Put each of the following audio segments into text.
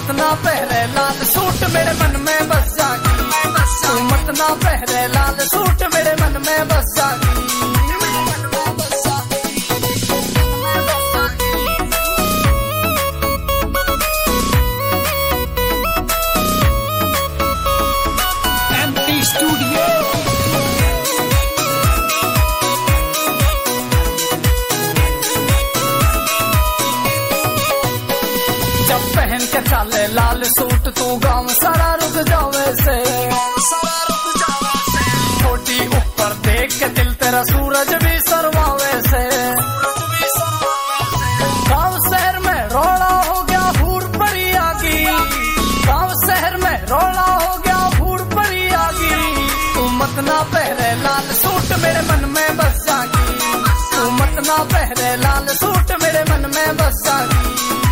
मत ना पहरे लाल सूट मेरे मन में बस जागी, तू मत ना पहरे लाल सूट मेरे मन में बस जागी। जब पहन के चाले लाल सूट तू गाँव सारा रुक जावे से, छोटी ऊपर देख के दिल तेरा सूरज भी सरवावे से। गाँव शहर में रोला हो गया हूर परी आगी, गाँव शहर में रोला हो गया हूर परी आगी। तू मत ना पहरे लाल सूट मेरे मन में बस जागी, तू मत ना पहरे लाल सूट मेरे मन में बस जागी।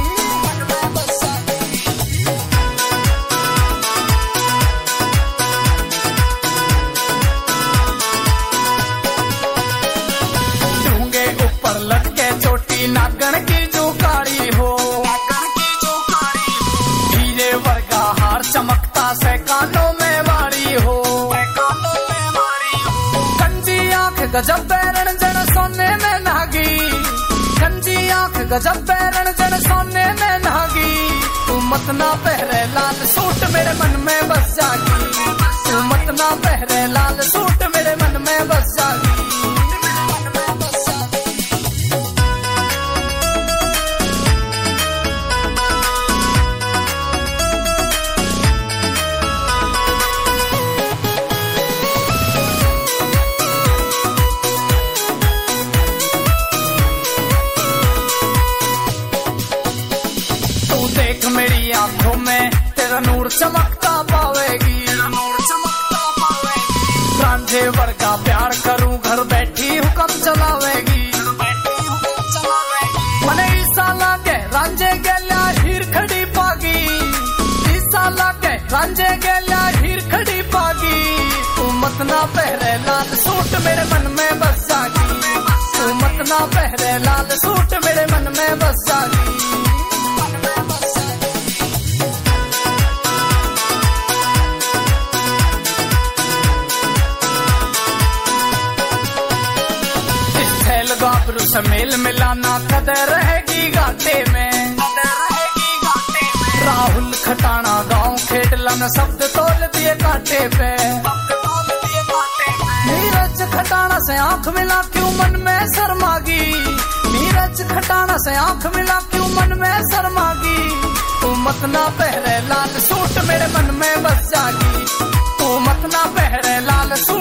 नागण की जो काली हो, हीरे वर्गा हार चमकता से कानों में वाली हो। कंजी आंख गजब बैरण जन सोने में नागी, कंजी आंख गजब बैरण जन सोने में नागी। तू मत ना पहरे लाल सूट मेरे मन में बस जागी, तू मत ना पहरे लाल सूट मेरे मन में बस जागी। देख मेरी आंखों में तेरा नूर चमकता पावेगी, रांझे वर्गा प्यार करूं घर बैठी हुक्म चलावेगी। मने ईसा लागे रांझे गेल्या हीर खड़ी पागी, ईसा लागे रांझे गेल्या हीर खड़ी पागी। तू मत ना पहरे लाल सूट मेरे मन में बस जागी, तू मत ना पहरे लाल सूट मेरे मन में बस जागी। गाबरू से मेल मिलाना कदर रहेगी घाटे में, राहुल खटाना गांव खेडला न शब्द तोल दिए कांटे पे। नीरज खटाना से आंख मिला क्यों मन में शर्मागी, नीरज खटाना से आंख मिला क्यों मन में शर्मागी। तू मत ना पहरे लाल सूट मेरे मन में बस जागी, तू मत ना पहरे लाल सूट